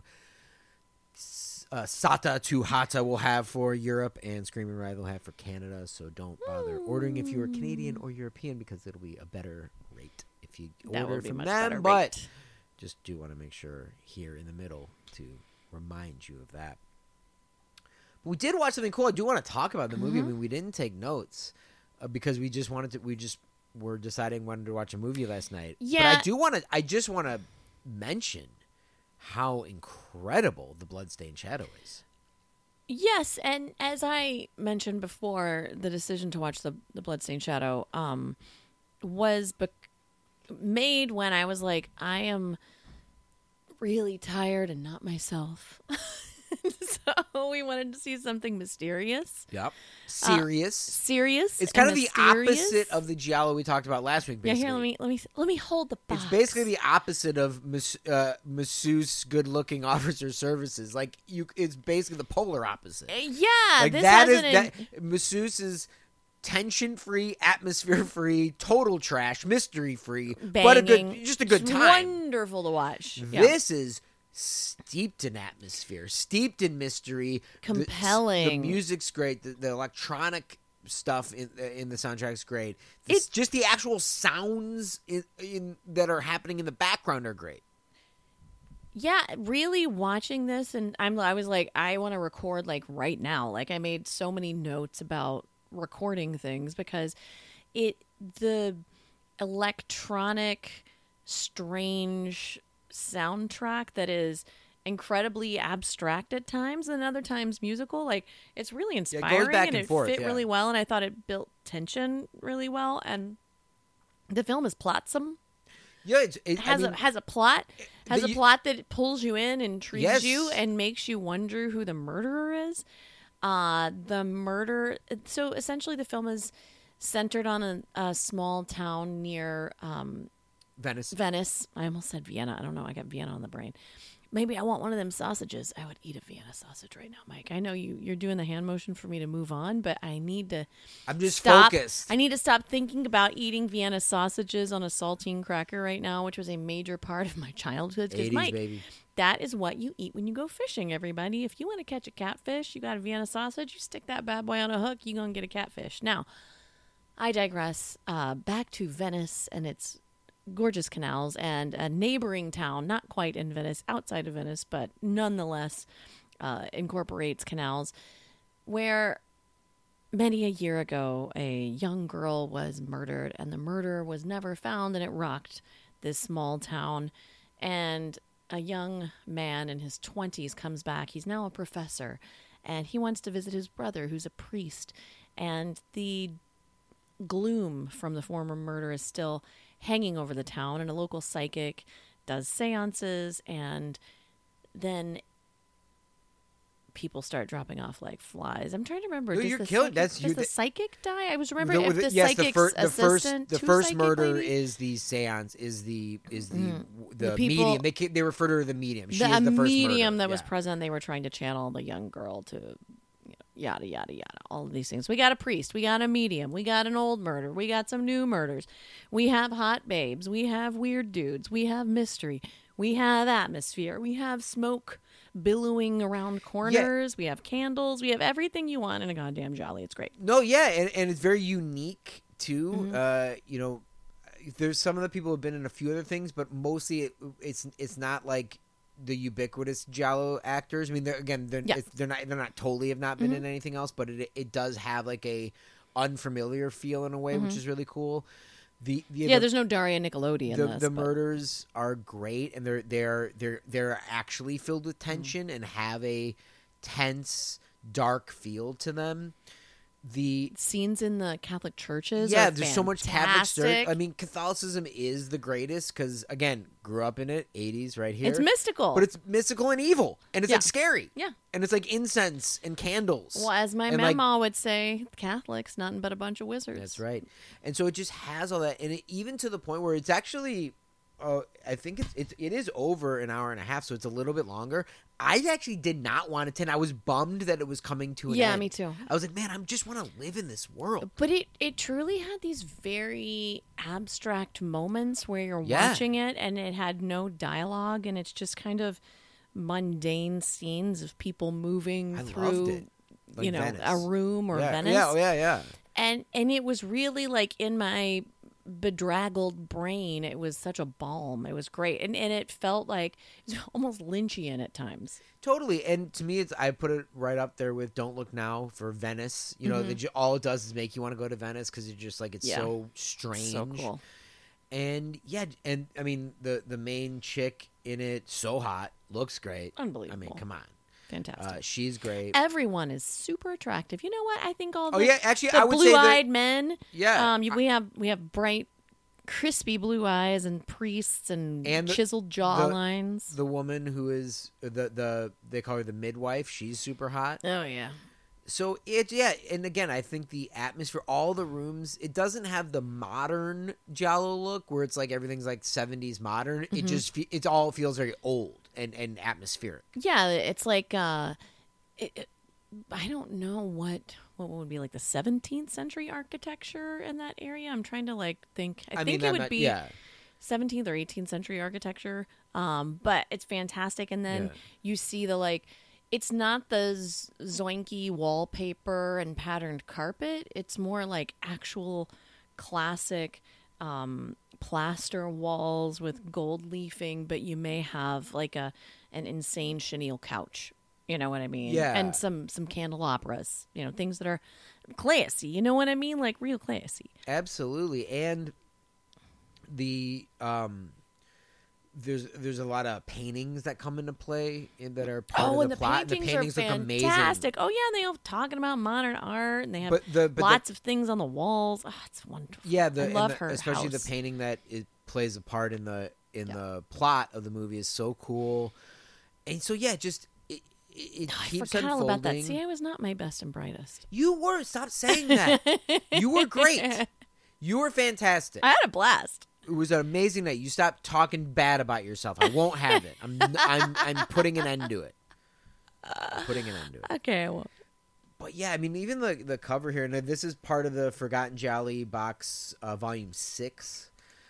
Sata to Hata will have for Europe and Screaming Ride will have for Canada. So don't bother ordering if you are Canadian or European because it'll be a better rate if you order from them. But just do want to make sure here in the middle to remind you of that. But we did watch something cool. I do want to talk about the movie. I mean, we didn't take notes because we just wanted to. We just were deciding when to watch a movie last night. Yeah, but I just want to mention how incredible The Bloodstained Shadow is. Yes, and as I mentioned before, the decision to watch the Bloodstained Shadow was made when I was like, I am really tired and not myself. So we wanted to see something mysterious. Yep. Serious. Serious. It's kind of the opposite of the giallo we talked about last week, basically. Yeah, here, let me hold the box. It's basically the opposite of masseuse good-looking officer services. Like it's basically the polar opposite. Yeah, like this that masseuse is tension-free, atmosphere-free, total trash, mystery-free, but a good time. Wonderful to watch. This is steeped in atmosphere, steeped in mystery, compelling. The music's great. The electronic stuff in the soundtrack's great. It's just the actual sounds in that are happening in the background are great. Yeah, really watching this, and I was like, I want to record like right now. Like I made so many notes about recording things because the electronic, strange soundtrack that is incredibly abstract at times and other times musical, like it's really inspiring. It goes back and it forth, fit really well, and I thought it built tension really well, and the film is plotsome. Yeah, has a plot that pulls you in, intrigues you, and makes you wonder who the murderer is. So essentially the film is centered on a small town near Venice. I almost said Vienna. I don't know. I got Vienna on the brain. Maybe I want one of them sausages. I would eat a Vienna sausage right now, Mike. I know you're doing the hand motion for me to move on, but I need to. I'm just stop. Focused. I need to stop thinking about eating Vienna sausages on a saltine cracker right now, which was a major part of my childhood. 80s, Mike, baby. That is what you eat when you go fishing, everybody. If you want to catch a catfish, you got a Vienna sausage, you stick that bad boy on a hook, you're going to get a catfish. Now, I digress. Back to Venice and its gorgeous canals and a neighboring town, not quite in Venice, outside of Venice, but nonetheless incorporates canals, where many a year ago a young girl was murdered and the murderer was never found, and it rocked this small town. And a young man in his 20s comes back. He's now a professor, and he wants to visit his brother, who's a priest, and the gloom from the former murder is still hanging over the town, and a local psychic does seances, and then people start dropping off like flies. I'm trying to remember. No, you're killing. Does the psychic die? I was remembering if the psychic's assistant. The first murder is the seance. Is the medium. They refer to her as the medium. She is the first medium murder. that was present. They were trying to channel the young girl to. Yada, yada, yada. All of these things. We got a priest. We got a medium. We got an old murder. We got some new murders. We have hot babes. We have weird dudes. We have mystery. We have atmosphere. We have smoke. billowing around corners. Yeah. We have candles. We have everything you want in a goddamn Jolly. It's great. No, yeah, and it's very unique too. Mm-hmm. There's some of the people who have been in a few other things, but mostly it's not like the ubiquitous Giallo actors. I mean, they're not totally have not been in anything else, but it does have like a unfamiliar feel in a way, which is really cool. There's no Daria Nicolodi in this. The murders are great, and they're actually filled with tension and have a tense, dark feel to them. The scenes in the Catholic churches, there's fantastic. So much Catholic stuff. I mean, Catholicism is the greatest because, again, grew up in it, 80s, right here. It's mystical, but it's mystical and evil, and it's like scary. Yeah, and it's like incense and candles. Well, as my mama would say, Catholics nothing but a bunch of wizards. That's right, and so it just has all that, and even to the point where it's actually. I think it is over an hour and a half, so it's a little bit longer. I actually did not want it to end. I was bummed that it was coming to an end. Yeah, me too. I was like, man, I just want to live in this world. But it truly had these very abstract moments where you're watching it, and it had no dialogue, and it's just kind of mundane scenes of people moving through, like Venice. A room or Venice. Yeah. And it was really like in my bedraggled brain, it was such a balm. It was great, and it felt like it was almost Lynchian at times. Totally, and to me, I put it right up there with Don't Look Now for Venice. You know, all it does is make you want to go to Venice because it's just like it's so strange, so cool. And and I mean the main chick in it, so hot, looks great, unbelievable. I mean, come on. Fantastic. She's great. Everyone is super attractive. You know what? I think all the, I would say blue-eyed men. Yeah. We have bright, crispy blue eyes and priests and chiseled jawlines. The woman who is they call her the midwife. She's super hot. Oh yeah. So and again, I think the atmosphere, all the rooms, it doesn't have the modern Giallo look where it's like everything's like 70s modern. It just it all feels very old and atmospheric. Yeah, it's like I don't know what would be like the 17th century architecture in that area. I'm trying to like think. I think it would be 17th or 18th century architecture. But it's fantastic, and then you see the like. It's not the zoinky wallpaper and patterned carpet. It's more like actual classic plaster walls with gold leafing, but you may have like an insane chenille couch. You know what I mean? Yeah. And some candelabras, things that are classy. You know what I mean? Like real classy. Absolutely. And the there's a lot of paintings that come into play that are part of the plot. And the paintings are fantastic. Oh yeah, they all talking about modern art, and they have lots of things on the walls. Oh, it's wonderful. Yeah, I love her especially house. the painting that plays a part in the plot of the movie is so cool. And so just it keeps unfolding. I forgot all about that. See, I was not my best and brightest. You were. Stop saying that. You were great. You were fantastic. I had a blast. It was an amazing night. You stopped talking bad about yourself. I won't have it. I'm putting an end to it. Okay, I won't. But yeah, I mean, even the cover here, and this is part of the Forgotten Jolly box, Volume 6.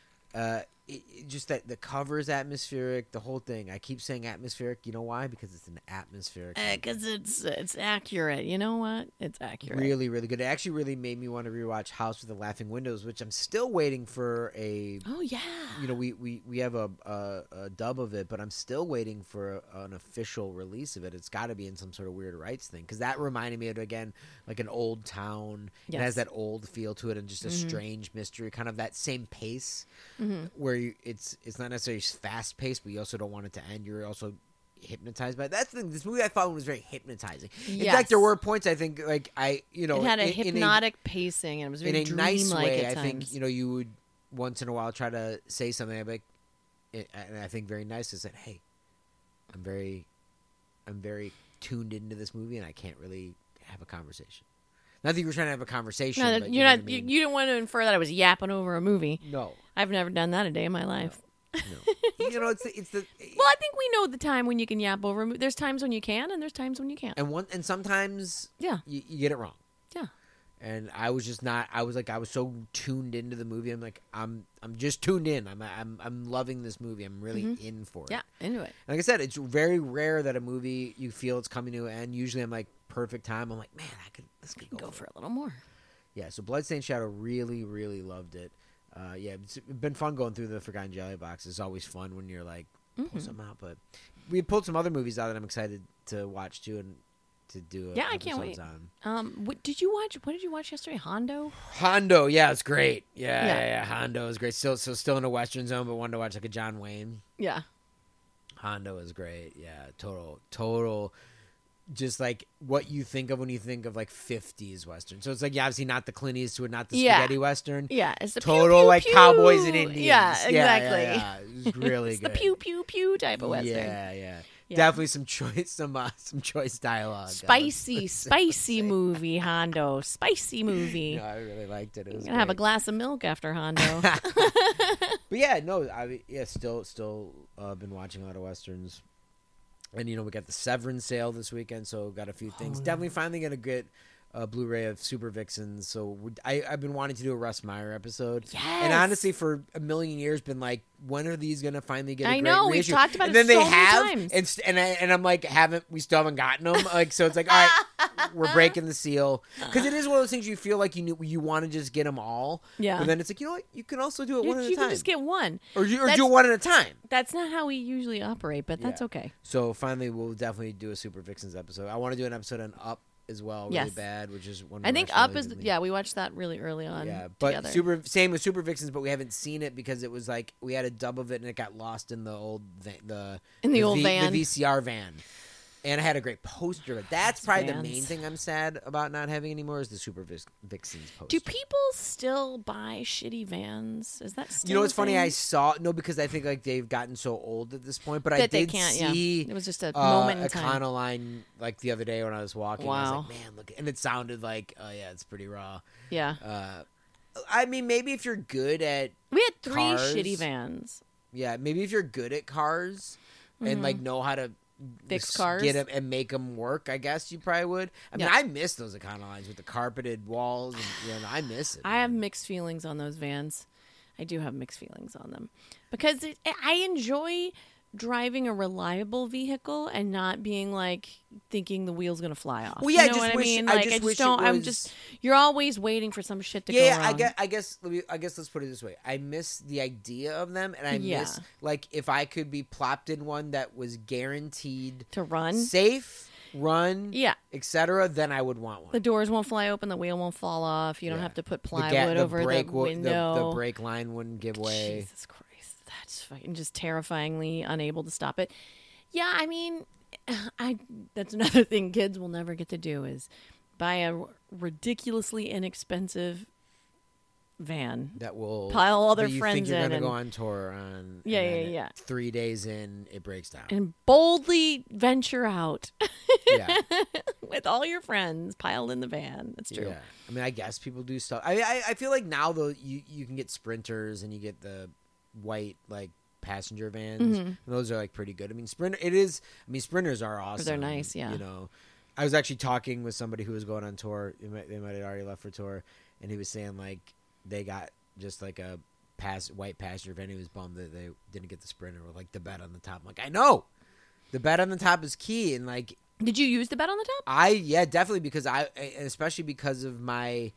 Just that the cover is atmospheric, the whole thing. I keep saying atmospheric. You know why? Because it's an atmospheric. Because it's accurate. You know what? It's accurate. Really, really good. It actually really made me want to rewatch House with the Laughing Windows, which I'm still waiting for a. Oh yeah. We have a dub of it, but I'm still waiting for an official release of it. It's got to be in some sort of weird rights thing because that reminded me of again like an old town. Yes. It has that old feel to it and just a strange mystery, kind of that same pace where. It's not necessarily fast paced, but you also don't want it to end. You're also hypnotized by it. That's the thing. This movie I thought was very hypnotizing. Yes. In fact, there were points I think like it had a hypnotic pacing and it was very in a nice way. At I times. think you would once in a while try to say something like, and I think very nice is that hey, I'm very tuned into this movie and I can't really have a conversation. Not that you were trying to have a conversation. No, but you're not. I mean. You didn't want to infer that I was yapping over a movie. No, I've never done that a day in my life. No. It's the. Well, I think we know the time when you can yap over a movie. There's times when you can, and there's times when you can't. And sometimes, you get it wrong. Yeah. And I was just not. I was so tuned into the movie. I'm like, I'm just tuned in. I'm loving this movie. I'm really in for it. Yeah, into it. Like I said, it's very rare that a movie you feel it's coming to an end. Usually, I'm like perfect time. I'm like, man, this could go for a little more. Yeah. So Bloodstained Shadow, really, really loved it. Yeah, it's been fun going through the Forgotten Jelly box. It's always fun when you're like pull something out. But we pulled some other movies out that I'm excited to watch too, and to do. I can't wait. What did you watch yesterday? Hondo. Yeah, it's great. Yeah. Hondo is great. Still in a Western zone, but wanted to watch like a John Wayne. Yeah. Hondo is great. Yeah, total. Just like what you think of when you think of like 50s Western. So it's like, obviously not the Clint Eastwood, not the spaghetti Western. Yeah, it's the total pew, pew, like pew. cowboys and Indians. Yeah, exactly. Yeah. It's really it's good. The pew pew pew type of Western. Yeah. Definitely some choice dialogue. Spicy movie, Hondo. Spicy movie. No, I really liked it. It was You're gonna have a glass of milk after Hondo. But yeah, no, still been watching a lot of Westerns. And, we got the Severance sale this weekend, so got a few things. Definitely finally going to get a Blu-ray of Super Vixens. So I've been wanting to do a Russ Meyer episode. Yes. And honestly, for a million years, been like, when are these going to finally get a great know, reissue? we've talked about and it then so many times. And I'm like, we still haven't gotten them. Like, so it's like, all right, we're breaking the seal. Because it is one of those things you feel like you want to just get them all. Yeah. But then it's like, you know what? You can also do it one at a time. You can just get one. Or do one at a time. That's not how we usually operate, but that's okay. So finally, we'll definitely do a Super Vixens episode. I want to do an episode on Up as well, really bad, which is one. I think Up is we watched that really early on. Yeah, but same with Super Vixens, but we haven't seen it because it was like we had a dub of it and it got lost in the old van, the VCR van. And I had a great poster. That's probably the main thing I'm sad about not having anymore is the Super Vixens poster. Do people still buy shitty vans? Is that still it's funny? I saw because I think like they've gotten so old at this point. But I did see it was just a moment in time. Econoline like the other day when I was walking. Wow. I was like, man, look, and it sounded like, oh yeah, it's pretty raw. Yeah. I mean, maybe if you're good at we had 3 cars, shitty vans. Yeah, maybe if you're good at cars and like know how to fix cars, get them and make them work, I guess you probably would. I mean, I miss those Econolines with the carpeted walls, and I miss it. I have mixed feelings on those vans. I do have mixed feelings on them because I enjoy driving a reliable vehicle and not being like thinking the wheel's gonna fly off. Well, yeah, you know what I mean? Like, I just don't. I'm just. You're always waiting for some shit to go wrong. I guess let's put it this way. I miss the idea of them, and I miss like if I could be plopped in one that was guaranteed to run, safe, etc. Then I would want one. The doors won't fly open, the wheel won't fall off. You don't have to put plywood over the window. The brake line wouldn't give way. Jesus Christ. That's fucking just terrifyingly unable to stop it. Yeah, I mean, that's another thing kids will never get to do is buy a ridiculously inexpensive van that will pile all their you friends think you're in gonna go on tour on. Yeah. 3 days in, it breaks down. And boldly venture out. Yeah. With all your friends piled in the van. That's true. Yeah. I mean, I guess people do stuff. I feel like now though you can get Sprinters and you get the white like passenger vans. And those are like pretty good. I mean, Sprinters are awesome. They're nice, yeah. I was actually talking with somebody who was going on tour. They might have already left for tour, and he was saying like they got just like a white passenger van. He was bummed that they didn't get the Sprinter with like the bed on the top. I'm like, I know, the bed on the top is key, and like. Did you use the bed on the top? Yeah, definitely because especially because of my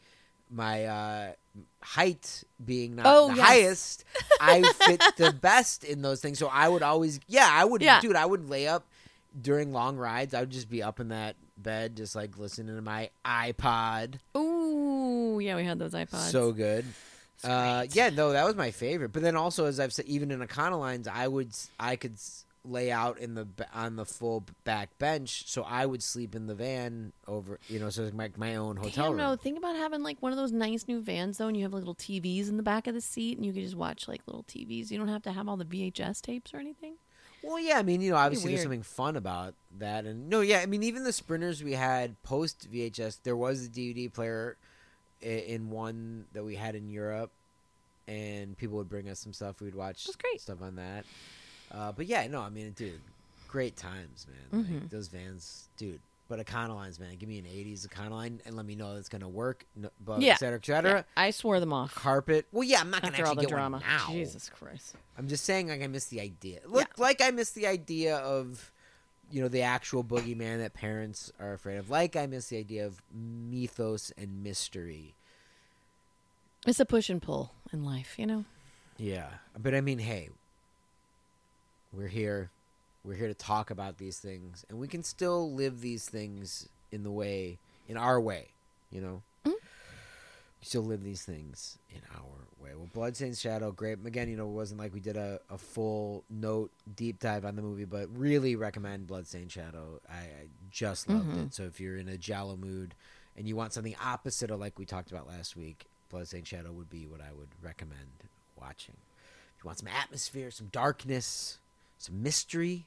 height being not the highest, I fit the best in those things. So I would always, I would lay up during long rides. I would just be up in that bed, just like listening to my iPod. Ooh, yeah, we had those iPods. So good. That was my favorite. But then also, as I've said, even in Econolines, I could lay out on the full back bench, so I would sleep in the van over, so it's my own hotel room. No, think about having like one of those nice new vans though, and you have little TVs in the back of the seat, and you can just watch like little TVs. You don't have to have all the VHS tapes or anything. Well, yeah, I mean, obviously there's something fun about that, and I mean, even the Sprinters we had post VHS, there was a DVD player in one that we had in Europe, and people would bring us some stuff. We'd watch stuff on that. But yeah, no, I mean, dude, great times, man. Like, those vans, dude, But Econolines, man, give me an 80s Econoline and let me know it's going to work, but et cetera, et cetera. Yeah, I swore them off. Carpet. Well, yeah, I'm not going to actually get drama. One now. Jesus Christ. I'm just saying, like, I miss the idea. Look, like I miss the idea of, the actual boogeyman that parents are afraid of. Like I miss the idea of mythos and mystery. It's a push and pull in life, Yeah, but I mean, hey, we're here. We're here to talk about these things, and we can still live these things in our way, We still live these things in our way. Well, Bloodstained Shadow, great. Again, it wasn't like we did a full note deep dive on the movie, but really recommend Bloodstained Shadow. I just loved it. So if you're in a giallo mood and you want something opposite of like we talked about last week, Bloodstained Shadow would be what I would recommend watching. If you want some atmosphere, some darkness, some mystery.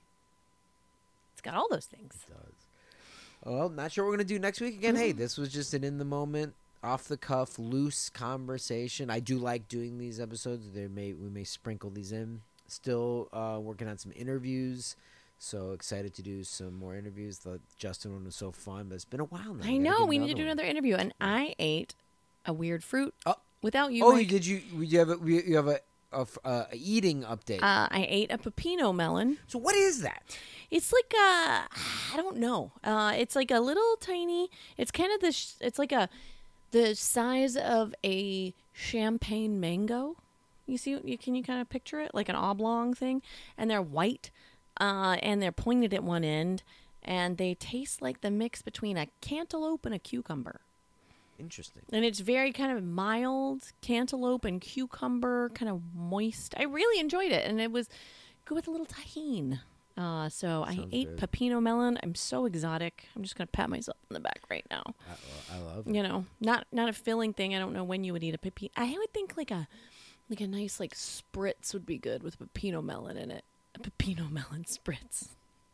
It's got all those things. It does. Well, not sure what we're going to do next week. Again, hey, this was just an in-the-moment, off-the-cuff, loose conversation. I do like doing these episodes. We may sprinkle these in. Still working on some interviews. So excited to do some more interviews. The Justin one was so fun, but it's been a while now. I know. We need to do another interview. And I ate a weird fruit without you. Oh, did you? You have a eating update. I ate a pepino melon. So what is that? It's like I don't know. It's like a little tiny. It's kind of this. It's like the size of a champagne mango. You see? Can you kind of picture it like an oblong thing? And they're white, and they're pointed at one end, and they taste like the mix between a cantaloupe and a cucumber. Interesting. And it's very kind of mild cantaloupe and cucumber, kind of moist. I really enjoyed it, and it was good with a little tahini. So I ate pepino melon. I'm so exotic. I'm just going to pat myself on the back right now. I love it. Not a filling thing. I don't know when you would eat a pepino. I would think like a nice like spritz would be good with pepino melon in it. A pepino melon spritz.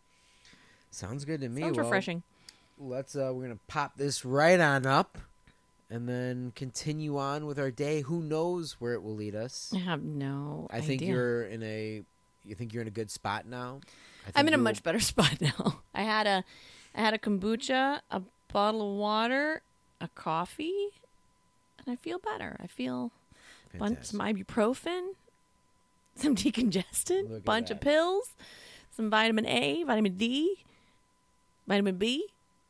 Sounds good to me. Sounds refreshing. Let's we're going to pop this right on up. And then continue on with our day. Who knows where it will lead us? I have no idea. I think you're in a good spot now. I'm in a much better spot now. I had a kombucha, a bottle of water, a coffee, and I feel better. I feel some ibuprofen, some decongestant, bunch of pills, some vitamin A, vitamin D, vitamin B.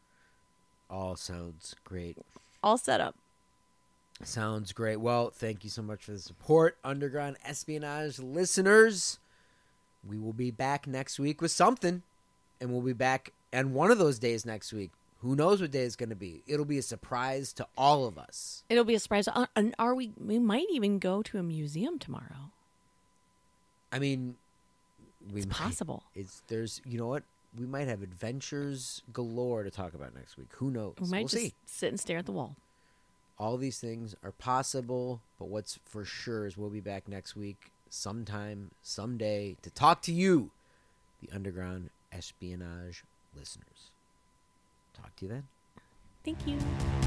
All sounds great. All set up. Sounds great. Well, thank you so much for the support, Underground Espionage listeners. We will be back next week with something, and we'll be back on one of those days next week. Who knows what day it's going to be? It'll be a surprise to all of us. It'll be a surprise. We might even go to a museum tomorrow. I mean, it's possible. There's, you know what? We might have adventures galore to talk about next week. Who knows? We might just sit and stare at the wall. All these things are possible, but what's for sure is we'll be back next week sometime, someday, to talk to you, the Underground Espionage listeners. Talk to you then. Thank you.